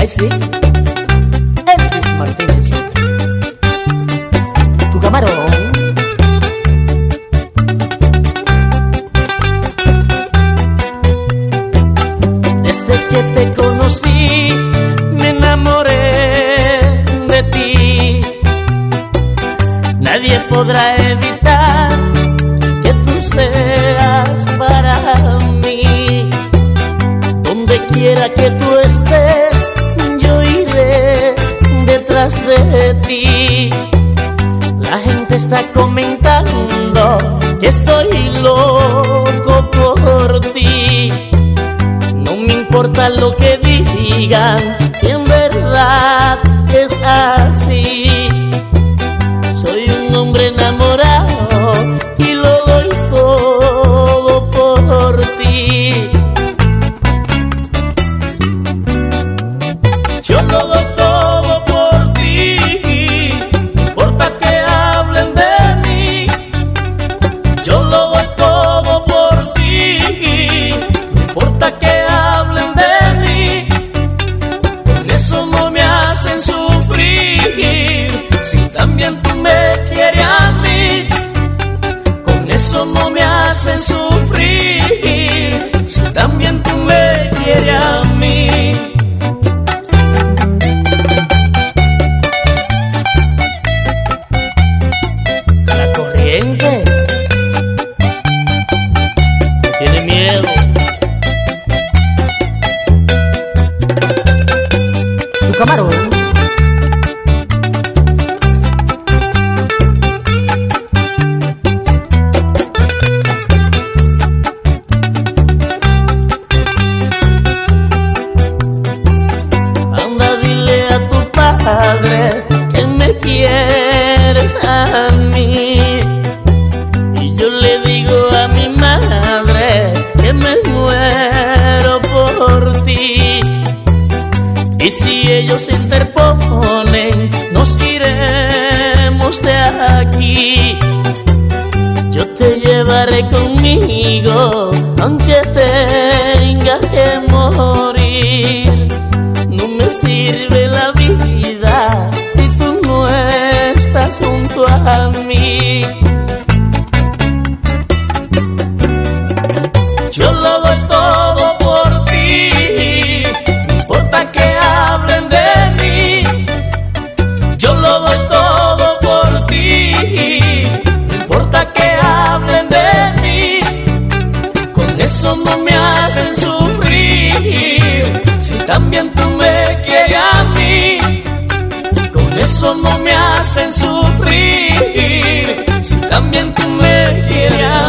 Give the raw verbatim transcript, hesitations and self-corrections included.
sí, Elvis Martínez, tu camarón. Desde que te conocí me enamoré de ti. Nadie podrá evitar que tú seas para mí. Donde quiera que tú estés, yo iré detrás de ti. La gente está comentando que estoy loco por ti. No me importa lo que digan, si en verdad es así. Soy un hombre enamorado y lo doy todo por ti. Yo lo doy todo por ti, no importa que hablen de mí. Yo lo doy todo por ti, no importa que hablen de mí. Con eso no me hacen sufrir, si también tú me quieres a mí. Con eso no me hacen sufrir, si también tú me quieres a mí. La corriente no tiene miedo. Tu camarón. Padre, que me quieres a mí, y yo le digo a mi madre que me muero por ti. Y si ellos se interponen, nos iremos de aquí. Yo te llevaré conmigo, aunque tenga que morir. No me sirve la vida si tú no estás junto a mí. Yo lo doy todo por ti, no importa que hablen de mí. Yo lo doy todo por ti, no importa que hablen de mí. Con eso no me hacen sufrir, si también tú me quieres a mí. Con eso no me hacen sufrir, si también tú me quieres a mí.